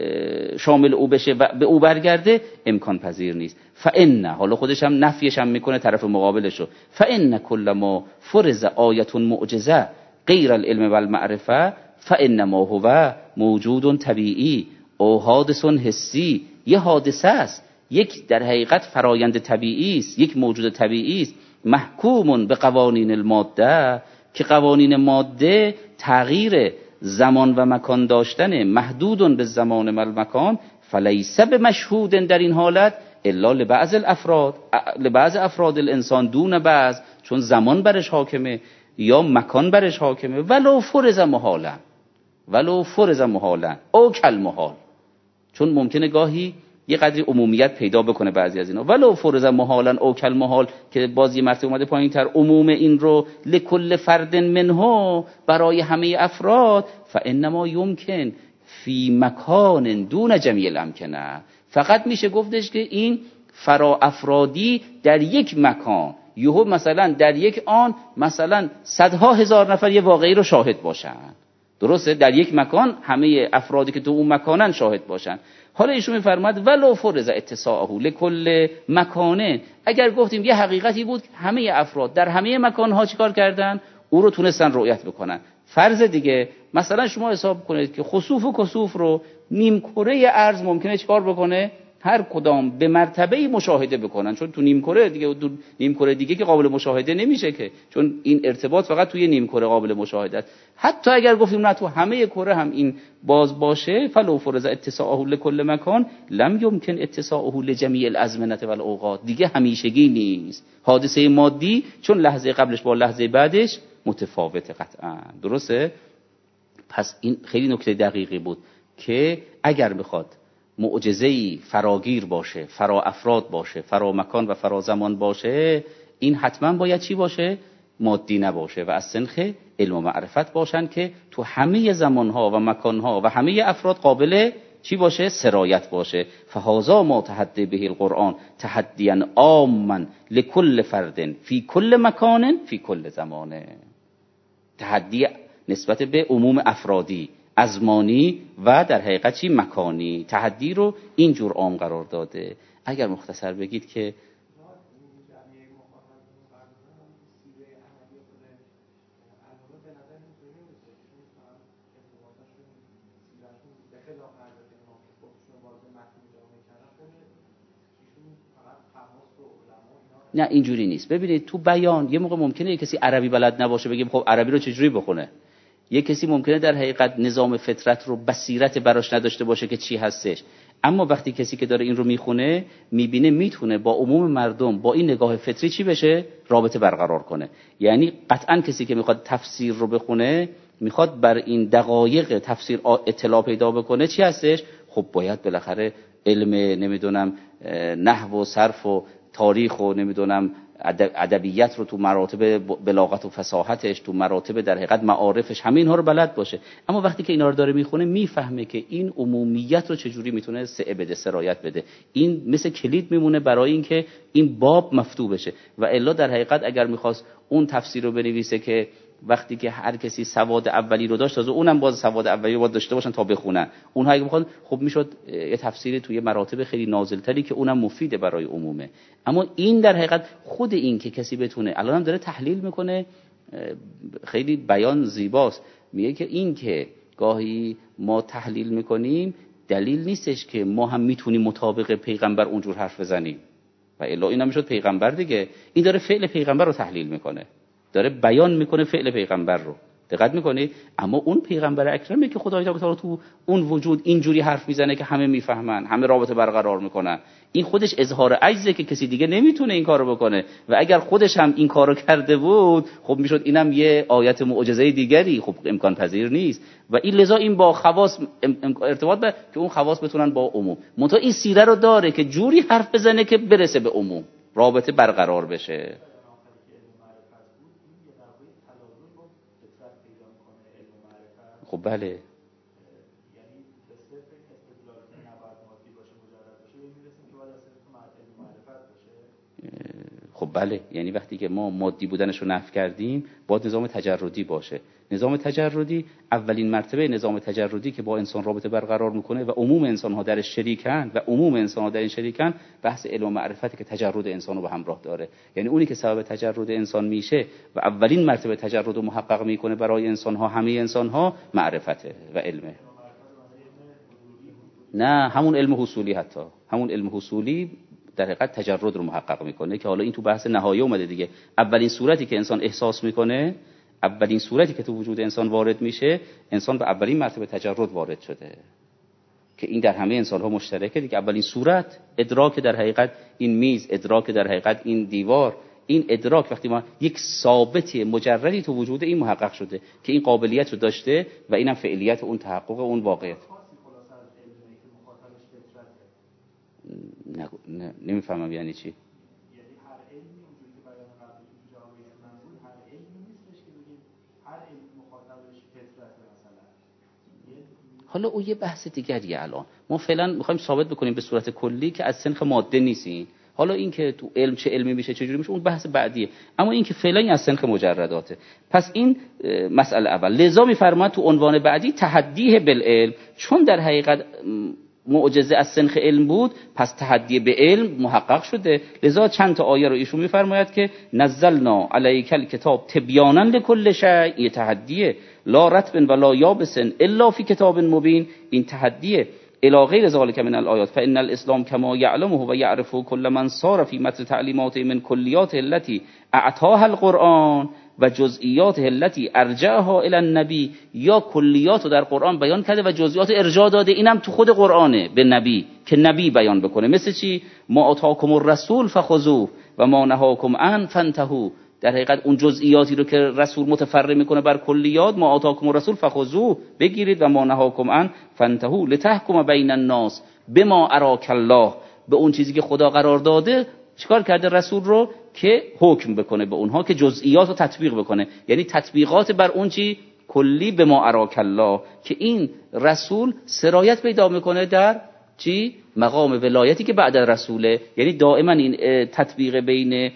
شامل او بشه و به او برگرده امکان پذیر نیست. فان، حالا خودش هم نفیش هم میکنه طرف مقابلشو، فان کل ما فرض آیه معجزه غیر العلم والمعرفه فانما هو موجود طبیعی او حادث حسی. یه حادثه است، یک در حقیقت فرایند طبیعی است، یک موجود طبیعی است، محکوم به قوانین الماده که قوانین ماده تغییر زمان و مکان داشتن، محدود به زمان و مکان، فلیس بمشهود در این حالت الا لبعض الافراد، لبعض افراد الانسان دون بعض، چون زمان برش حاکمه یا مکان برش حاکمه. ولو فرض محالا، ولو فرض محالا او کل محال، چون ممکنه گاهی یه قدری عمومیت پیدا بکنه بعضی از اینا. ولو فرض محالا او کل محال که باز یه مرتبه اومده پایین تر، عموم این رو لکل فرد منه برای همه افراد، فانما یمکن فی مکان دون جمیع الامکنه. فقط میشه گفتش که این فرا افرادی در یک مکان، یهو مثلا در یک آن مثلا صدها هزار نفر یه واقعی رو شاهد باشن. درسته؟ در یک مکان همه افرادی که تو اون مکانن شاهد باشن. حالا ایشون میفرماد ولو فرض اتساعه لکل مکانه، اگر گفتیم یه حقیقتی بود همه افراد در همه مکانها چیکار کردن؟ او رو تونستن رؤیت بکنن. فرض دیگه مثلا شما حساب کنید که خسوف و کسوف رو نیم کره ارض ممکنه چیکار بکنه؟ هر کدام به مرتبه مشاهده بکنن، چون تو نیم کره دیگه دو نیم کره دیگه که قابل مشاهده نمیشه که، چون این ارتباط فقط توی نیم کره قابل مشاهده است. حتی اگر گفتیم نه تو همه کره هم این باز باشه، فلو فرض اتساعه لکل مکان لم یمکن اتساعه لجمیع الازمنه والاوقات، دیگه همیشگی نیست. حادثه مادی چون لحظه قبلش با لحظه بعدش متفاوته قطعا. درسته؟ پس این خیلی نکته دقیقی بود که اگر بخواد معجزه‌ای فراگیر باشه، فرا افراد باشه، فرا مکان و فرا زمان باشه، این حتما باید چی باشه؟ مادی نباشه و از سنخ علم و معرفت باشن که تو همه زمانها و مکانها و همه افراد قابل چی باشه؟ سرایت باشه. فهذا ما تحدی به القرآن تحدیا عاما لكل فرد فی کل مکان فی کل زمان. تحدی نسبت به عموم افرادی، ازمانی و در حقیقت چی؟ مکانی. تحدی رو اینجور عام قرار داده. اگر مختصر بگید که نه اینجوری نیست. ببینید تو بیان یه موقع ممکنه کسی عربی بلد نباشه بگیم خب عربی رو چجوری بخونه. یه کسی ممکنه در حقیقت نظام فطرت رو بصیرت براش نداشته باشه که چی هستش، اما وقتی کسی که داره این رو میخونه میبینه میتونه با عموم مردم با این نگاه فطری چی بشه؟ رابطه برقرار کنه. یعنی قطعا کسی که میخواد تفسیر رو بخونه، میخواد بر این دقایق تفسیر اطلاع پیدا بکنه، چی هستش؟ خب باید بالاخره علم نمیدونم نحو و صرف و تاریخ و نمیدونم ادبیات رو تو مراتب بلاغت و فصاحتش، تو مراتب در حقیقت معارفش، همه اینها رو بلد باشه. اما وقتی که اینا رو داره میخونه میفهمه که این عمومیت رو چجوری میتونه سعه بده، سرایت بده. این مثل کلید میمونه برای اینکه این باب مفتوح بشه. و الا در حقیقت اگر میخواست اون تفسیر رو بنویسه که وقتی که هر کسی سواد اولی رو داشت، تازه اونم باز سواد اولی رو باید داشته باشن تا بخونن، اونها اگه بخوان خب میشد یه تفسیری توی مراتب خیلی نازلتری که اونم مفیده برای عمومه. اما این در حقیقت خود این که کسی بتونه، الان هم داره تحلیل میکنه، خیلی بیان زیباست، میگه که این که گاهی ما تحلیل میکنیم دلیل نیستش که ما هم میتونیم مطابق پیغمبر اونجور حرف بزنیم. و الا اینا میشد پیغمبر دیگه. این داره فعل پیغمبر رو تحلیل میکنه، داره بیان میکنه فعل پیغمبر رو. دقت میکنی؟ اما اون پیغمبر اکرمه که خدای تعالی تو اون وجود اینجوری حرف میزنه که همه میفهمن، همه رابطه برقرار میکنن. این خودش اظهار عجزه که کسی دیگه نمیتونه این کارو بکنه و اگر خودش هم این کارو کرده بود خب میشد اینم یه آیت معجزه دیگری، خب امکان پذیر نیست. و این لذا این با خواص ارتباط به که اون خواص بتونن با عموم. منتها این سیره رو داره که جوری حرف بزنه که برسه به عموم، رابطه برقرار بشه. خب بله، یعنی به صرف استدلال که نباید مادی باشه مجرد باشه میرسیم که باید اصلا تو معرفت معرفت باشه. خب بله، یعنی وقتی که ما مادی بودنش رو نفی کردیم باید نظام تجردی باشه. نظام تجردی اولین مرتبه نظام تجردی که با انسان رابطه برقرار میکنه و عموم انسان ها درش شریکن و عموم انسان ها در این شریکن، بحث علم و معرفتی که تجرد انسان رو به همراه داره. یعنی اونی که سبب تجرد انسان میشه و اولین مرتبه تجرد رو محقق میکنه برای انسان ها، همه انسان ها، معرفته و علمه. نه، همون علم حصولی، حتی همون علم حصولی در حقیقت تجرد رو محقق میکنه که حالا این تو بحث نهایی اومده دیگه. اولین صورتی که انسان احساس میکنه، اولین صورتی که تو وجود انسان وارد میشه، انسان به اولین مرتبه تجرد وارد شده که این در همه انسان ها مشترکه دیگه. اولین صورت ادراک در حقیقت این میز، ادراک در حقیقت این دیوار، این ادراک وقتی ما یک ثابتی مجردی تو وجود این محقق شده که این قابلیت رو داشته و اینم فعلیت اون تحقق اون واقعیت. نه نه نمیفهمم یعنی چی. یعنی هر علمی اونجوری که بیان قبلی تو جامعه منظور هر علمی نیستش که بگیم هر علم مخاطبش فطرت مثلا. حالا او یه بحث دیگریه. الان ما فعلا میخوایم ثابت بکنیم به صورت کلی که از سنخ ماده نیستین. حالا این که تو علم چه علمی میشه چه جوری میشه اون بحث بعدیه، اما این که فعلا از سنخ مجرداته. پس این مسئله اول. لذا میفرماد تو عنوان بعدی تحدیه بالعلم، چون در حقیقت معجزه از سنخ علم بود پس تحدی به علم محقق شده. لذا چند تا آیه رو ایشون میفرماید که نزلنا علیک الکتاب تبیانا لکل شیء، این تحدیه. لا رطب ولا یابس الا فی کتاب مبین، این تحدیه. الی غیر ذلک من الآیات فان الاسلام کما یعلمه و یعرفه کل من صار فی متن تعلیماته من کلیات التي اعطاها القرآن و جزئیات التي ارجعها الی النبی، یا کلیات رو در قرآن بیان کرده و جزئیات ارجاع داده، اینم تو خود قرآنه به نبی که نبی بیان بکنه. مثل چی؟ ما آتاکم الرسول فخذوه و ما نهاکم عنه فانتهوا. در حقیقت اون جزئیاتی رو که رسول متفرع میکنه بر کلیات، ما آتاکم الرسول فخذوه بگیرید و ما نهاکم عنه فانتهوا لتحکم بین الناس بما اراک الله، به اون چیزی که خدا قرار داده چیکار کرده رسول رو که حکم بکنه به اونها، که جزئیات رو تطبیق بکنه. یعنی تطبیقات بر اون چی کلی به ما اراک الله، که این رسول سرایت پیدا میکنه در چی مقام ولایتی که بعد از رسوله. یعنی دائما این تطبیق بین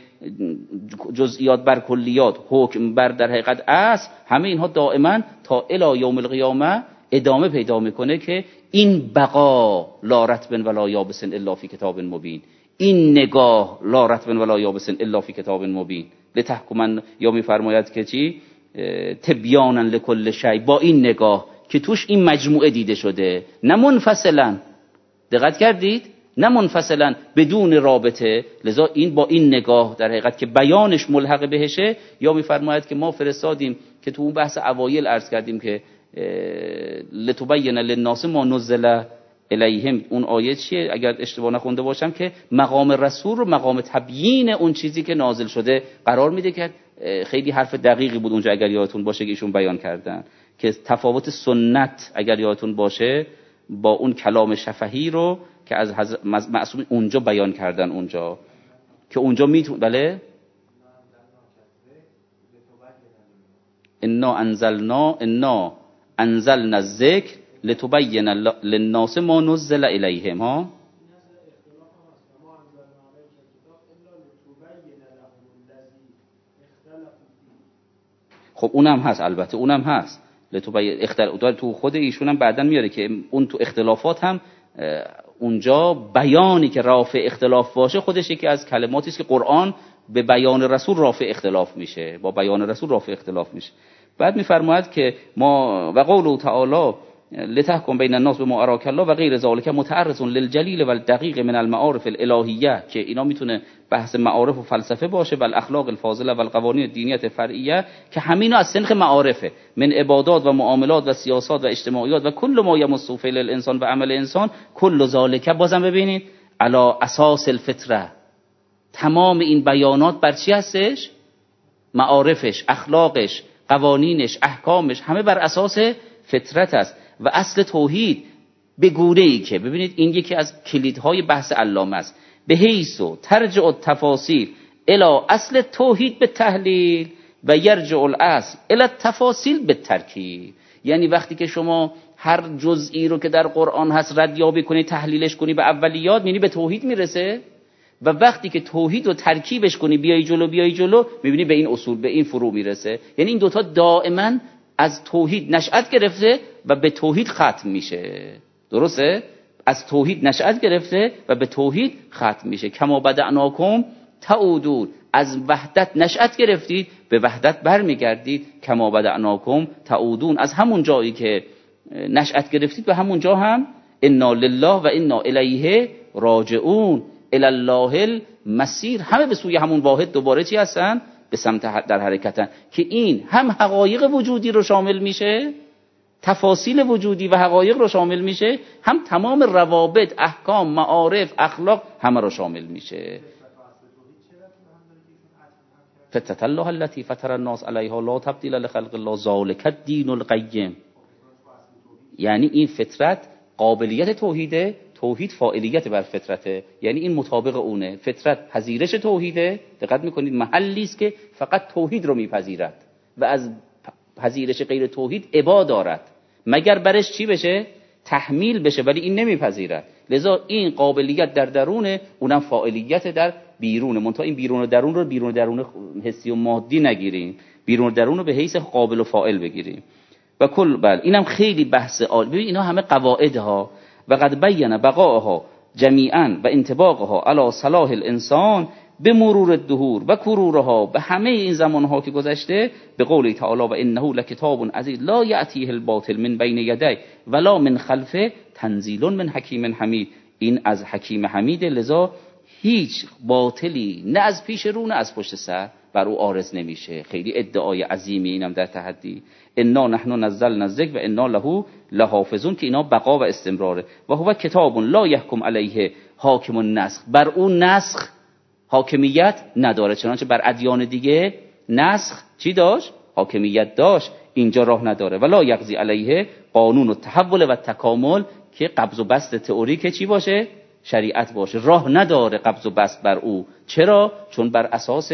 جزئیات بر کلیات، حکم بر در حقیقت اصل، همه اینها دائما تا الی یوم القیامه ادامه پیدا میکنه که این بقا لا رطب ولا یابس الا فی کتاب مبین، این نگاه لا رطب ولا یابس الا فی کتاب مبین لتحکمن، یا میفرماید که چی تبیانا لکل شیء، با این نگاه که توش این مجموعه دیده شده، نه منفصلا. دقت کردید؟ نه منفصلا بدون رابطه. لذا این با این نگاه در حقیقت که بیانش ملحق بهشه. یا میفرماید که ما فرستادیم که تو اون بحث اوایل عرض کردیم که لتبین للناس ما نزل الیهم، اون آیه چیه اگر اشتباه نخونده باشم، که مقام رسول رو مقام تبیین اون چیزی که نازل شده قرار میده، که خیلی حرف دقیقی بود اونجا اگر یادتون باشه که ایشون بیان کردن که تفاوت سنت اگر یادتون باشه با اون کلام شفهی رو که از معصوم اونجا بیان کردن، اونجا که اونجا میتون بله انا انزلنا انا انزلنا الذکر لتبین للناس ما نزل الیهم. ها خب اونم هست، البته اونم هست لتبین اختلاف تو خود ایشون هم بعدن میاره که اون تو اختلافات هم اونجا بیانی که رافع اختلاف باشه خودش یکی از کلماتی است که قرآن به بیان رسول رافع اختلاف میشه، با بیان رسول رافع اختلاف میشه. بعد میفرماید که ما و قوله تعالی لتحکم بین الناس بما اراک الله و غیر ذلک متعرض للجلیل و الدقیق من المعارف الالهیه، که اینا میتونه بحث معارف و فلسفه باشه، و الاخلاق الفاضله و القوانین الدینیه فرعیه که همینا از سنخ معارفه، من عبادات و معاملات و سیاسات و اجتماعیات و کل ما یمس فعل الانسان و عمل انسان، کل ذلک بازم ببینید علی اساس الفطره. تمام این بیانات بر چی هستش؟ معارفش، اخلاقش، قوانینش، احکامش همه بر اساس فطرت است. و اصل توحید به گونه‌ای که ببینید این یکی از کلیدهای بحث علامه است، به حیث و ترجع التفاصیل الی اصل توحید به تحلیل و یرجع الاصل الی التفاصیل به ترکیب. یعنی وقتی که شما هر جزئی رو که در قرآن هست ردیابی کنی، تحلیلش کنی به اولیات، میبینی به توحید میرسه، و وقتی که توحید رو ترکیبش کنی بیای جلو بیای جلو میبینی به این اصول، به این فرو میرسه. یعنی این دوتا دائما از توحید نشأت گرفته و به توحید ختم میشه. درسته؟ از توحید نشأت گرفته و به توحید ختم میشه. کما بدعناکم تعودون، از وحدت نشأت گرفتید به وحدت برمیگردید. کما بدعناکم تعودون، از همون جایی که نشأت گرفتید به همون جا هم انا لله و انا الیه راجعون، الی الله المسیر، همه به سوی همون واحد دوباره چی هستن؟ به سمت در حرکتن، که این هم حقایق وجودی رو شامل میشه، تفاصیل وجودی و حقایق رو شامل میشه، هم تمام روابط، احکام، معارف، اخلاق همه رو شامل میشه. فطرة الله التي فطر الناس علیها لا تبدیل لخلق الله ذلک الدین القیم. یعنی این فطرت قابلیت توحیده، توحید فاعلیت بر فطرته، یعنی این مطابق اونه. فطرت پذیرش توحیده، دقت میکنید محلی است که فقط توحید رو میپذیرد و از پذیرش غیر توحید ابا دارد، مگر برش چی بشه؟ تحمیل بشه، ولی این نمیپذیرد. لذا این قابلیت در درونه، اونم فاعلیت در بیرونه. منتها این بیرون و درون رو بیرون و درون حسی و مادی نگیریم، بیرون و درون رو به حیث قابل و فاعل بگیریم. و کل بل اینم خیلی بحث عالی. ببین اینا همه قواعد ها و قد بین بقاءها جمیعا و انطباقها علی صلاح الانسان به مرور الدهور و کرورها، به همه این زمانها که گذشته، به قول تعالی و انه لکتاب عزیز لا یأتیه الباطل من بین یدیه ولا من خلفه تنزیل من حکیم حمید. این از حکیم حمید، لذا هیچ باطلی نه از پیش رو نه از پشت سر بر او عارض نمیشه. خیلی ادعای عظیمی اینم در تحدی. انا نحن نزلنا الذکر و انا له لحافظون، که اینا بقا و استمراره. و هو کتاب لا یحکم علیه حاکم النسخ، بر اون نسخ حاکمیت نداره. چنانچه بر ادیان دیگه نسخ چی داشت؟ حاکمیت داشت، اینجا راه نداره. ولا یقضی علیه قانون التحول و تکامل، که قبض و بسط تئوریک چی باشه؟ شریعت باشه. راه نداره قبض و بسط بر او. چرا؟ چون بر اساس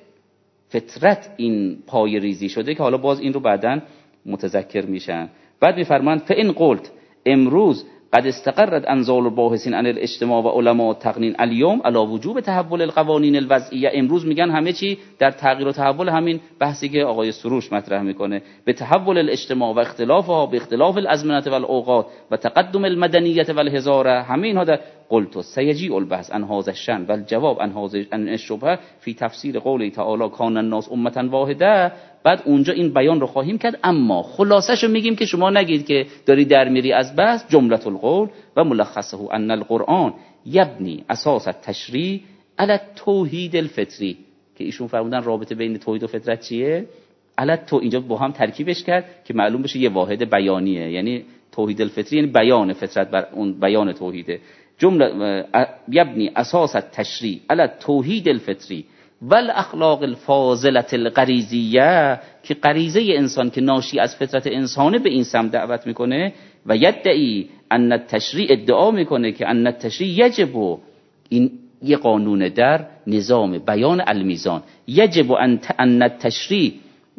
فطرت این پای ریزی شده، که حالا باز این رو بعداً متذکر میشن. بعد میفرمایند فإن قلت، امروز قد استقرت انظال الباحثین عن الاجتماع و علماء التقنین اليوم علی وجوب تحول القوانین الوضعیه. امروز میگن همه چی در تغییر و تحول، همین بحثی که آقای سروش مطرح میکنه، به تحول الاجتماع و اختلافها به اختلاف الازمنه و الاوقات و تقدم المدنیت و الحضاره، همه اینها در قلت سیجیء البحث عن هذا الشأن و الجواب عن هذا الشبهه فی تفسیر قول تعالی کان الناس امه واحده. بعد اونجا این بیان رو خواهیم کرد، اما خلاصش رو میگیم که شما نگید که داری در میری از بحث. جمله القول و ملخصه ان القرآن یبنی اساس التشریع علی التوحید الفطری، که ایشون فرمودن رابطه بین توحید و فطرت چیه؟ علی تو اینجا با هم ترکیبش کرد که معلوم بشه یه واحد بیانیه، یعنی توحید الفطری یعنی بیان فطرت بر اون بیان توحیده. جمله یبنی اساس التشریع علی التوحید الفطری و الاخلاق الفاضله الغریزیه، که غریزه انسان که ناشی از فطرت انسانه به این سمت دعوت میکنه. و یدعی ان التشریع، ادعا میکنه که ان التشریع یجب، این یه قانون در نظام بیان المیزان، یجب ان التشریع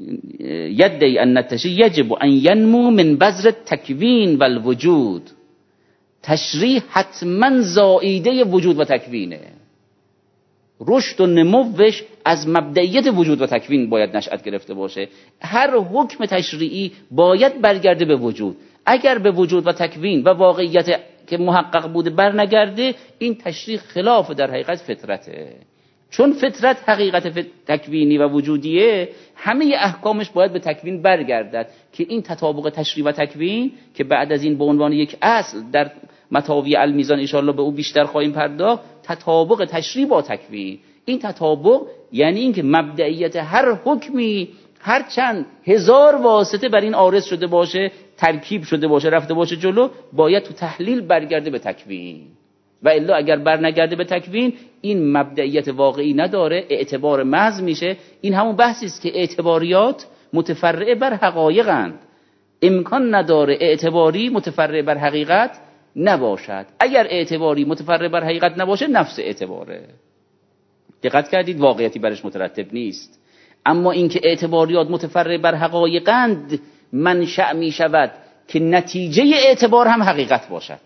یدعی ان التشریع یجب ان ینمو من بذر التکوین و الوجود. تشریع حتما زائیده وجود و تکوینه، رشد و نموش از مبدئیت وجود و تکوین باید نشأت گرفته باشه. هر حکم تشریعی باید برگرده به وجود. اگر به وجود و تکوین و واقعیت که محقق بوده برنگرده، این تشریع خلاف در حقیقت فطرته. چون فطرت حقیقت تکوینی و وجودیه، همه احکامش باید به تکوین برگردد که این تطابق تشریع و تکوین که بعد از این به عنوان یک اصل در مطاوی المیزان ان شاءالله به او بیشتر خواهیم پرداخت، تطابق تشریع با تکوین. این تطابق یعنی اینکه مبدئیت هر حکمی هر چند هزار واسطه بر این عارض شده باشه، ترکیب شده باشه، رفته باشه جلو، باید تو تحلیل برگرده به تکوین. و الا اگر بر نگرده به تکوین، این مبدئیت واقعی نداره، اعتبار محض میشه. این همون بحثی است که اعتباریات متفرع بر حقایقند. امکان نداره اعتباری متفرع بر حقیقت نباشد. اگر اعتباری متفرع بر حقیقت نباشه، نفس اعتباره. دقت کردید؟ واقعیتی برش مترتب نیست. اما اینکه اعتباریات متفرع بر حقایقند منشأ می شود که نتیجه اعتبار هم حقیقت باشد.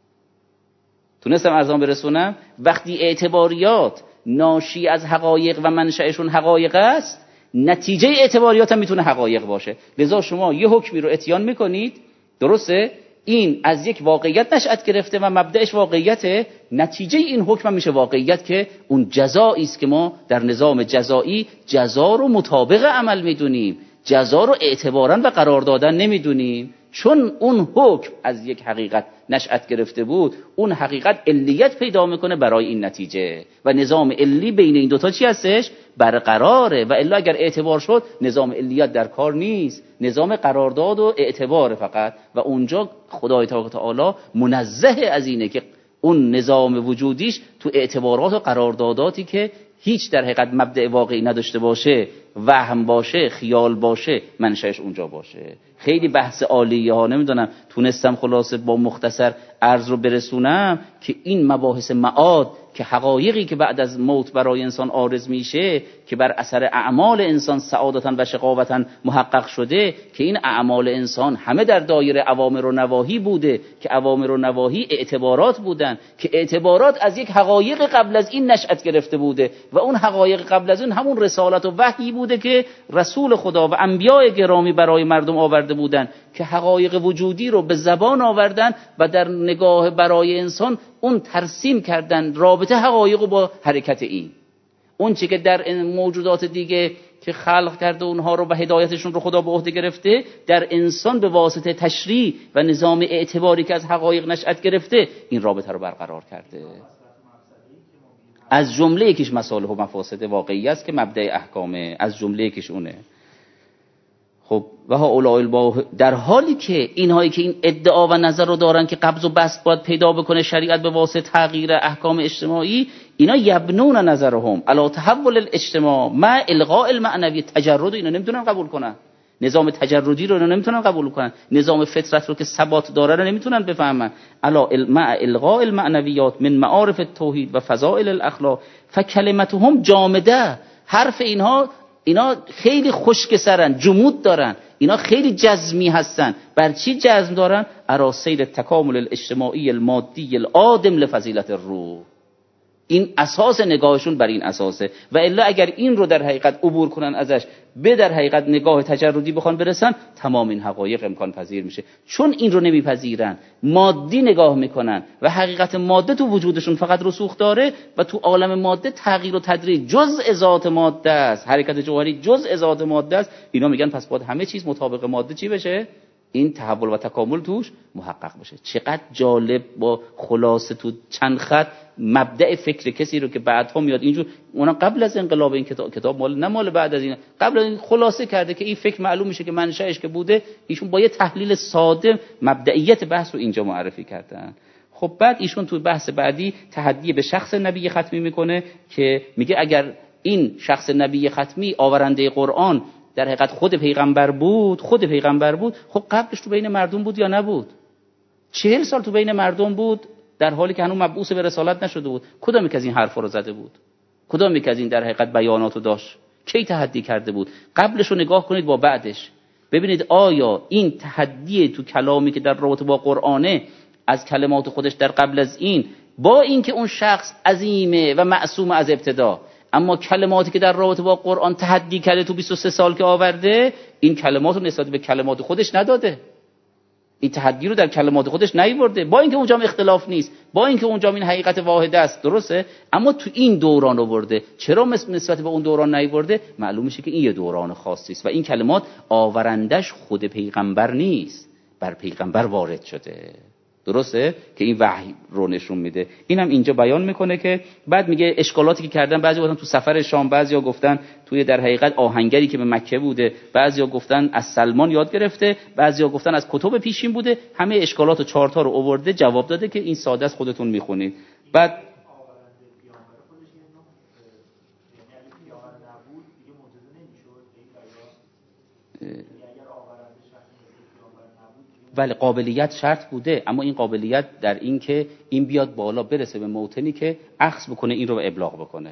تونستم ارزان برسونم؟ وقتی اعتباریات ناشی از حقایق و منشأشون حقایق است، نتیجه اعتباریات هم میتونه حقایق باشه. لذا شما یه حکمی رو اتیان میکنید، درسته؟ این از یک واقعیت نشأت گرفته و مبدأش واقعیته، نتیجه این حکم میشه واقعیت که اون جزایی است که ما در نظام جزایی جزا رو مطابق عمل میدونیم، جزا رو اعتباراً و قرار دادن نمیدونیم. چون اون حکم از یک حقیقت نشأت گرفته بود، اون حقیقت علیت پیدا میکنه برای این نتیجه و نظام علی بین این دوتا چی هستش؟ برقراره. و الا اگر اعتبار شد، نظام علیت در کار نیست، نظام قرارداد و اعتبار فقط. و اونجا خدای تعالی منزه از اینه که اون نظام وجودیش تو اعتبارات و قرارداداتی که هیچ در حقیقت مبدأ واقعی نداشته باشه، وهم باشه، خیال باشه، منشأش اونجا باشه. خیلی بحث عالیه ها، نمیدونم تونستم خلاصه با مختصر عرض رو برسونم که این مباحث معاد که حقایقی که بعد از موت برای انسان عارض میشه، که بر اثر اعمال انسان سعادتاً و شقاوتاً محقق شده، که این اعمال انسان همه در دایره اوامر و نواهی بوده، که اوامر و نواهی اعتبارات بودن، که اعتبارات از یک حقایق قبل از این نشأت گرفته بوده و اون حقایق قبل از اون همون رسالت و وحی بوده که رسول خدا و انبیاء گرامی برای مردم آورده بودن، که حقایق وجودی رو به زبان آوردن و در نگاه برای انسان اون ترسیم کردن رابطه حقایق با حرکت این. اون چی که در موجودات دیگه که خلق کرده اونها رو و هدایتشون رو خدا به عهده گرفته، در انسان به واسطه تشریع و نظام اعتباری که از حقایق نشأت گرفته، این رابطه رو برقرار کرده. از جمله یکیش مصالح و مفاسد واقعی است که مبدأ احکامه، از جمله یکیش اونه. خب و ها اولای در حالی که اینهایی که این ادعا و نظر رو دارن که قبض و بسط باید پیدا بکنه شریعت به واسطه تغییر احکام اجتماعی، اینا یبنون نظرهم علی تحول الاجتماع مع الغاء المعنوی. تجرد اینا نمیتونن قبول کنن، نظام تجردی رو نمیتونن قبول کنن، نظام فطرت رو که ثبات داره رو نمیتونن بفهمن. علی مع الغاء المعنویات من معارف التوحید و فضائل الاخلاق فکلمتهم جامده. حرف اینها اینا خیلی خشک سرن، جمود دارن، اینا خیلی جزمی هستن. بر چی جزم دارن؟ ارا سیر تکامل الاجتماعی المادی العادم لفضیلت الروح. این اساس نگاهشون بر این اساسه. و الا اگر این رو در حقیقت عبور کنن ازش، به در حقیقت نگاه تجردی بخوان برسن، تمام این حقایق امکان پذیر میشه. چون این رو نمیپذیرن، مادی نگاه میکنن و حقیقت ماده تو وجودشون فقط رسوخ داره و تو عالم ماده تغییر و تدریج جزء ذات ماده است، حرکت جوهری جزء ذات ماده است. اینا میگن پس باید همه چیز مطابق ماده چی بشه؟ این تحول و تکامل توش محقق بشه. چقدر جالب با خلاصه تو چند خط مبدأ فکر کسی رو که بعدها میاد اینجور، اونا قبل از انقلاب این کتاب کتاب مال نه مال بعد از این، قبل از این خلاصه کرده که این فکر معلوم میشه که منشأش که بوده، ایشون با یه تحلیل ساده مبدئیت بحث رو اینجا معرفی کردن. خب بعد ایشون تو بحث بعدی تحدی به شخص نبی ختمی میکنه که میگه اگر این شخص نبی ختمی آورنده قرآن در حقیقت خود پیغمبر بود، خود پیغمبر بود، خب قبلش تو بین مردم بود یا نبود؟ چهل سال تو بین مردم بود در حالی که هنوز مبعوث به رسالت نشده بود. کدام یک از این حرفا رو زده بود؟ کدام یک از این در حقیقت بیاناتو داشت؟ کی تحدی کرده بود؟ قبلش رو نگاه کنید با بعدش، ببینید آیا این تحدی تو کلامی که در رابطه با قرآنه از کلمات خودش در قبل از این، با اینکه اون شخص عظیمه و معصوم از ابتدا، اما کلماتی که در رابطه با قرآن تحدی کرده تو بیست و سه سال که آورده، این کلمات رو نسبت به کلمات خودش نداده. این تحدی رو در کلمات خودش نیورده، با اینکه اونجا هم اختلاف نیست، با اینکه اونجا این حقیقت واحده است، درسته، اما تو این دوران آورده. چرا نسبت به اون دوران نیورده؟ معلوم میشه که این یه دوران خاصی است و این کلمات آورندش خود پیغمبر نیست، بر پیغمبر وارد شده، درسته، که این وحی رو نشون میده. اینم اینجا بیان میکنه که بعد میگه اشکالاتی که کردن، بعضی گفتن تو سفر شام، بعضیا گفتن توی در حقیقت آهنگری که به مکه بوده، بعضیا گفتن از سلمان یاد گرفته، بعضیا گفتن از کتب پیشین بوده. همه اشکالات و چهار تا رو آورده، جواب داده که این ساده است، خودتون میخونید. بعد ولی قابلیت شرط بوده، اما این قابلیت در این که این بیاد بالا برسه به موطنی که اخذ بکنه، این رو ابلاغ بکنه.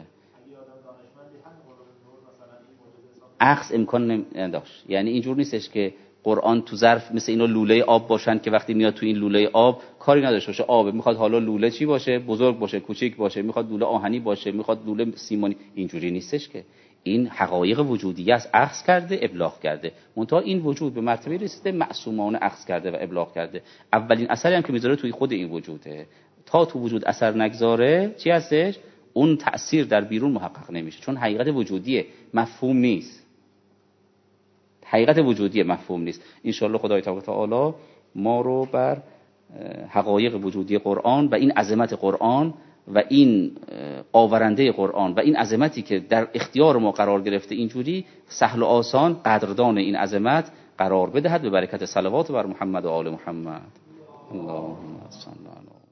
اخذ امکان نداشت، یعنی اینجور نیستش که قرآن تو ظرف مثل اینا لوله آب باشن که وقتی میاد تو این لوله آب کاری نداشته باشه. آب میخواد حالا لوله چی باشه، بزرگ باشه، کوچیک باشه، میخواد لوله آهنی باشه، میخواد لوله سیمانی، اینجوری نیستش که. این حقایق وجودیه است، اخذ کرده، ابلاغ کرده. منتها این وجود به مرتبه رسیده معصومانه اخذ کرده و ابلاغ کرده. اولین اثری هم که میذاره توی خود این وجوده. تا تو وجود اثر نگذاره چی هستش؟ اون تأثیر در بیرون محقق نمیشه، چون حقیقت وجودیه، مفهوم نیست. حقیقت وجودیه، مفهوم نیست. ان شاء الله خدای تعالی ما رو بر حقایق وجودی قرآن و این عظمت قرآن و این آورنده قرآن و این عظمتی که در اختیار ما قرار گرفته اینجوری سهل و آسان قدردان این عظمت قرار بدهد، به برکت صلوات بر محمد و آل محمد. اللهم صل علی